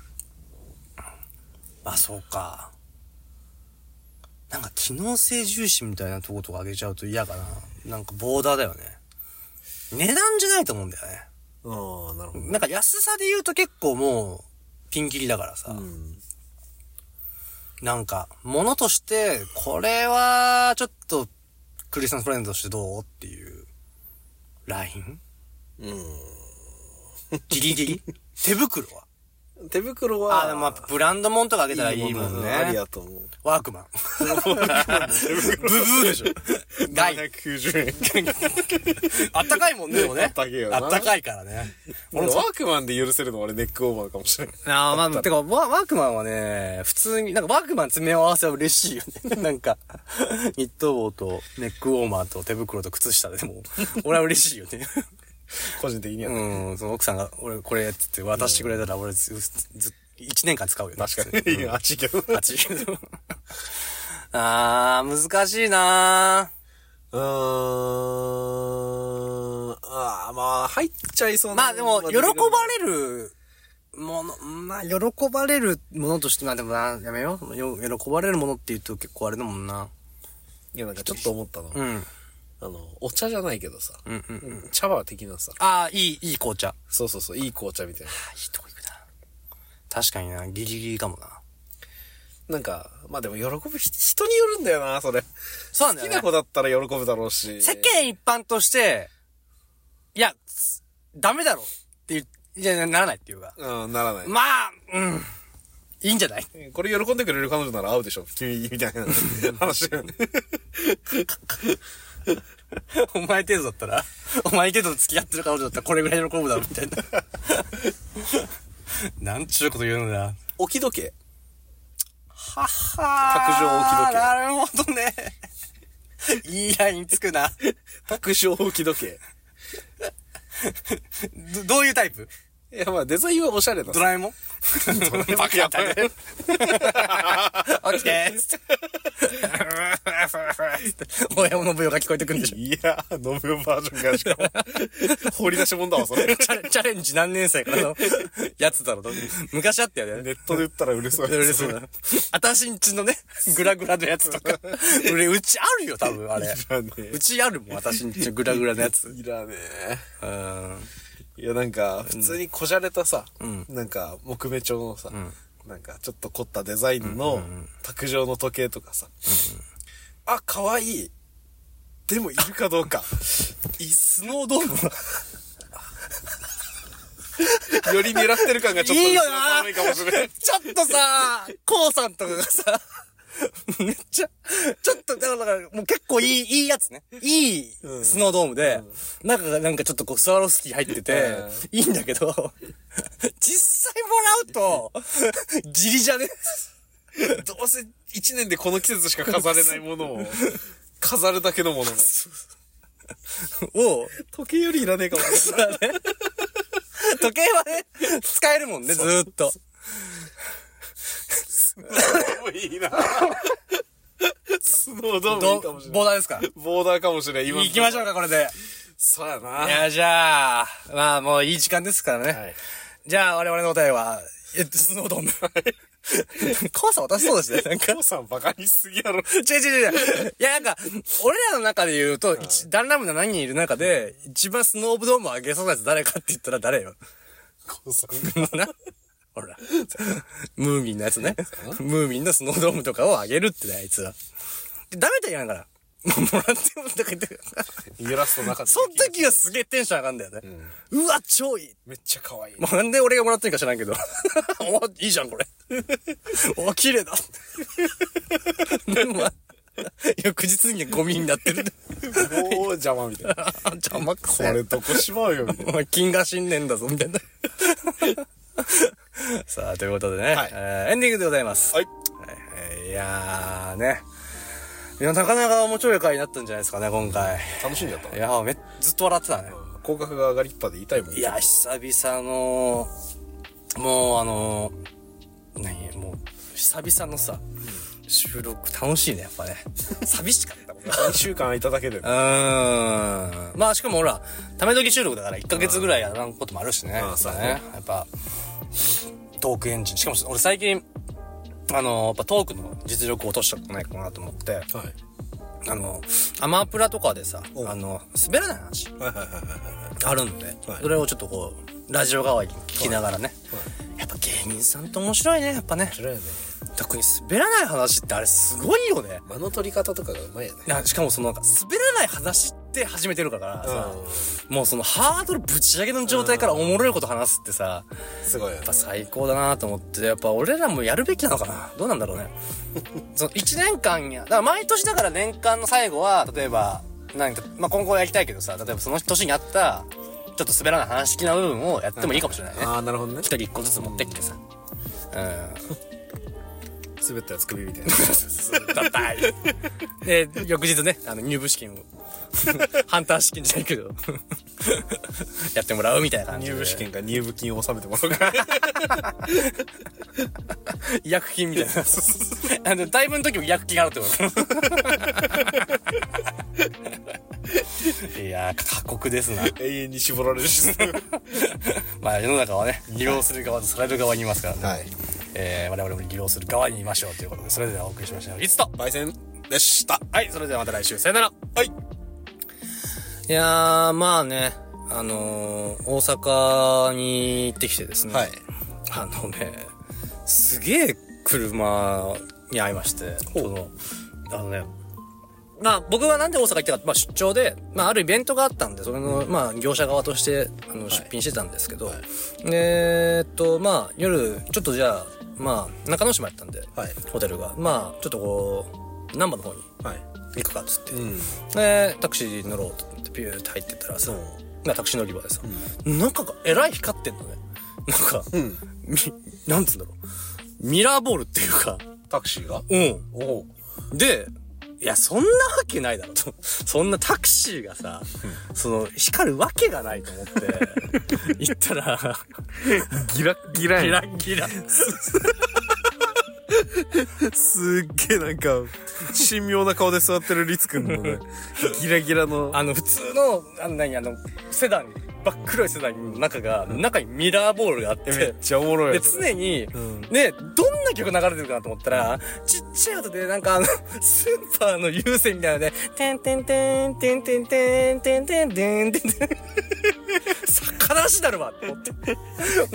まあ、そうか。なんか、機能性重視みたいなとことかあげちゃうと嫌かな。なんか、ボーダーだよね。値段じゃないと思うんだよね。 ああ、なるほど。 なんか安さで言うと結構もう、ピンキリだからさ。うん、なんか、物として、これは、ちょっと、クリスマスプレゼントとしてどうっていう、ライン？うん。ギリギリ手袋は手袋は、 あ、でもまあ、ブランド物とかあげたらいいもんね。 ありやと思う。 ワークマン。ブブーでしょ。ガイ。 ななひゃくきゅうじゅうえん。 あったかいもんね、でもね。 あったかいよな。 あったかいからね。 俺、ワークマンで許せるのは俺ネックオーバーかもしれない。 ああ、まあ、てかワ、ワークマンはね、普通に、なんかワークマン詰め合わせは嬉しいよね。なんか、ニット帽とネックウォーマーと手袋と靴下でも、俺は嬉しいよね。 個人的には、ね。 うん、その奥さんが、俺これつって渡してくれたら、俺ず、ず、一年間使うよね。 確かに。うん、あっちいけど。 あっちいけど。あー、難しいなー。うーん。あー、まあ、入っちゃいそうな。 まあでも、喜ばれるもの、まあ、喜ばれるものとして、まあでもな、やめよう。よ喜ばれるものって言うと結構あれだもんな。 いや、なんかちょっと思ったの。 うん。 あの、お茶じゃないけどさ。 うんうんうん。 茶葉的なさ。 ああ、いい、いい紅茶。 そうそうそう、いい紅茶みたいな。 はあ、いいとこ行くな。確かにな、ギリギリかもな。 なんか、まあでも喜ぶ人によるんだよな、それ。 そうなんだよね。 好きな子だったら喜ぶだろうし。 世間一般として、いや、ダメだろって言う、いや、ならないっていうか。 うん、ならない。 まあ、うん。いいんじゃない？ これ喜んでくれる彼女なら合うでしょ君、みたいな話だよね。 お前程度だったらお前程度と付き合ってる彼女だったらこれぐらい喜ぶだろ、みたいな。なんちゅうこと言うのだ。 置き時計。 はっはー。 卓上置き時計。 なるほどね。いいラインつくな。 卓上置き時計。 ど、どういうタイプ？ いや、まあデザインはおしゃれだ。 ドラえもんバカやったね。起きてーつって。親の信代が聞こえてくるんでしょ。 いや、信代バージョンがしかも。掘り出し物だわ、それ。 チャレ、チャレンジ何年生からのやつだろうと。昔あったよね。 ネットで売ったら売れそう。 売れそうだ。あたしんちのね、グラグラのやつとか。俺、うちあるよ、多分、あれ。 いらねえ。 うちあるもん、あたしんちのグラグラのやつ。 いらねえ。うん。 いや、なんか、普通にこじゃれたさ、 うん、 なんか、木目調のさ、 うん、 なんか、ちょっと凝ったデザインの、卓上の時計とかさ、うん、あ、かわいい。でも、いるかどうか。 いスノードームより狙ってる感がちょっといいよな寒いかもしれない。 ちょっとさ、コウさんとかがさ、めっちゃ、ちょっと、だから、もう結構いい、いいやつね。いいスノードームで、うん、なんか、なんかちょっとこう、スワロフスキー入ってて、うん、いいんだけど、実際もらうと、ギリじゃねどうせ一年でこの季節しか飾れないものを、飾るだけのものね。 を、 時計よりいらねえかもしれない。 時計はね、使えるもんね、ずーっと。 スノードームいいな。スノードームいいかもしれない。 ボーダーですか？ ボーダーかもしれない。 今行きましょうか、これで。 そうやな。 いや、じゃあ、まあもういい時間ですからね。はい、じゃあ、我々の答えは、えっと、スノードーム。コウさん私そうですね。なんか。 コウさんバカにしすぎやろ。 違う違う違う。いや、なんか、俺らの中で言うと、はい、ダンラムの何人いる中で、一番スノードームを上げそうなやつ誰かって言ったら誰よ。 コウさんが。ほら。ムーミンのやつね。ムーミンのスノードームとかを上げるってね、あいつは。ダメだよ、だから。もらってもとか言ってる。 イラストの中で。 その時はすげえテンション上がんだよね。うん、うわ、超いい。 めっちゃ可愛い。 もうなんで俺がもらってるか知らんけど。お、いいじゃん、これ。お、綺麗だ。でも、翌日にゴミになってる。 もう邪魔みたいな。 邪魔くせこれどこしまうよ、みたいな。 お前金が新年だぞ、みたいな。さあ、ということでね、はい、えー、エンディングでございます。 はい。 いやーね。いや、なかなか面白い回になったんじゃないですかね、今回。 楽しんじゃった。 いや、めずっと笑ってたね。 口角が上がりっぱで言いたいもんね。 いや、久々の、もうあの、何もう、久々のさ、うん、収録楽しいね、やっぱね。寂しかったもんね。 にしゅうかん空いただけで。うーん。まあ、しかもほら、ため時収録だからいっかげつぐらいやらんこともあるしね。 ああ、そうね。やっぱ、トークエンジン。しかも俺最近、あの、やっぱトークの実力を落としたことないかなと思って、はい、あの、アマプラとかでさ、あの、滑らない話、あるんで、はい、それをちょっとこう、ラジオ代わりに聞きながらね、はいはい、やっぱ芸人さんって面白いね、やっぱね。面白いよね。特に滑らない話ってあれすごいよね。 間の取り方とかがうまいよね。 しかもそのなんか滑らない話って始めてるからさ、うん、もうそのハードルぶち上げの状態からおもろいこと話すってさ、 うん、すごいよね。 やっぱ最高だなと思って、やっぱ俺らもやるべきなのかな。どうなんだろうね。そのいちねんかんや、だから毎年だから年間の最後は、例えば、何か、まあ今後やりたいけどさ、例えばその年にあった、ちょっと滑らない話的な部分をやってもいいかもしれないね。 ああ、なるほどね。 一人一個ずつ持ってきてさ。うん。 滑ったやつ首みたいな。 だったい。で、翌日ね、あの、入部試験を。ハンター試験じゃないけど。 やってもらうみたいな感じで。 入部試験か入部金を納めてもらうから。 違約金みたいな。あの、だいぶの時も違約金あるってこといやー、過酷ですな。 永遠に絞られるし。 まあ世の中はね、利用する側とされる側にいますからね。 はい。 えー、我々も利用する側にいましょうということで、それではお送りしましょう。いつと焙煎でした。 はい、それではまた来週。さよなら。 はい。 いやー、まあね、あのー、大阪に行ってきてですね。 はい。 あのね、すげえ車に会いまして、その、あのね、まあ僕はなんで大阪行ったか、まあ出張で、まああるイベントがあったんで、それの、まあ業者側として、あの、出品してたんですけど、はい、で、えっと、まあ夜、ちょっとじゃあ、まあ中之島やったんで、はい、ホテルが、まあちょっとこう、難波の方に行くかっつって、はい、で、タクシー乗ろうと思ってピューって入ってったらさ、うん、タクシー乗り場でさ、うん、なんかがえらい光ってんのね。なんか、うん、み、なんつうんだろう。ミラーボールっていうか。 タクシーがうん。おうで、いや、そんなわけないだろと。そんなタクシーがさ、うん、その、光るわけがないと思って、行ったら、 ギラッギラギラッギラ。 すっげえなんか、神妙な顔で座ってるリツくんのね、ギラギラの。 あの、普通の、あの、何、あの、セダン、真っ黒いセダンの中が、中にミラーボールがあって、 めっちゃおもろい。 で、常に、うん、ね、どんな曲流れてるかなと思ったら、ちっちゃい音で、なんかあの、スーパーの有線みたいなので、てんてんてんてんてんてんてんてんてんてんてん、逆らしだるわって思って。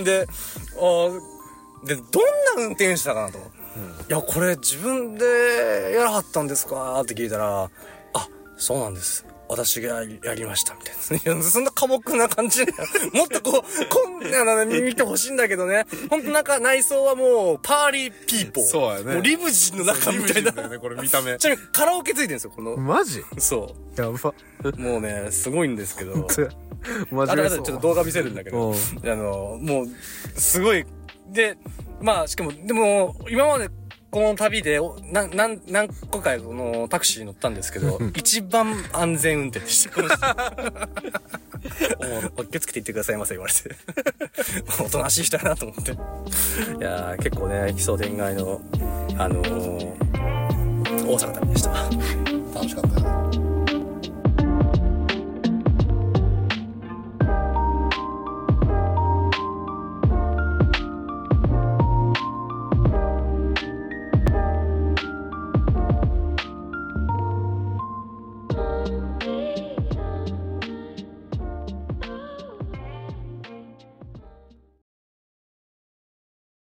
で、あで、どんな運転手したかなと思って。うん、いや、これ自分でやらはったんですかって聞いたら、あ、そうなんです。私がやりました、みたいな。そんな寡黙な感じで、もっとこう、こんなの見てほしいんだけどね。ほんとなんか内装はもう、パーリーピーポー。 そうやね。 もうリムジンの中みたいな。 だよね、これ見た目。 ちなみにカラオケついてるんですよ、この。 マジそう。 やば。 もうね、すごいんですけど。 マジで。あとちょっと動画見せるんだけど。あの、もう、すごい。で、まあ、しかも、でも、今まで、この旅で、な、なん、何個かこのタクシー乗ったんですけど、一番安全運転でした。お気をつけて行ってくださいませ言われて。おとなしい人だなと思って。いやー、結構ね、奇想天外の、あのー、大阪旅でした。 楽しかったよね。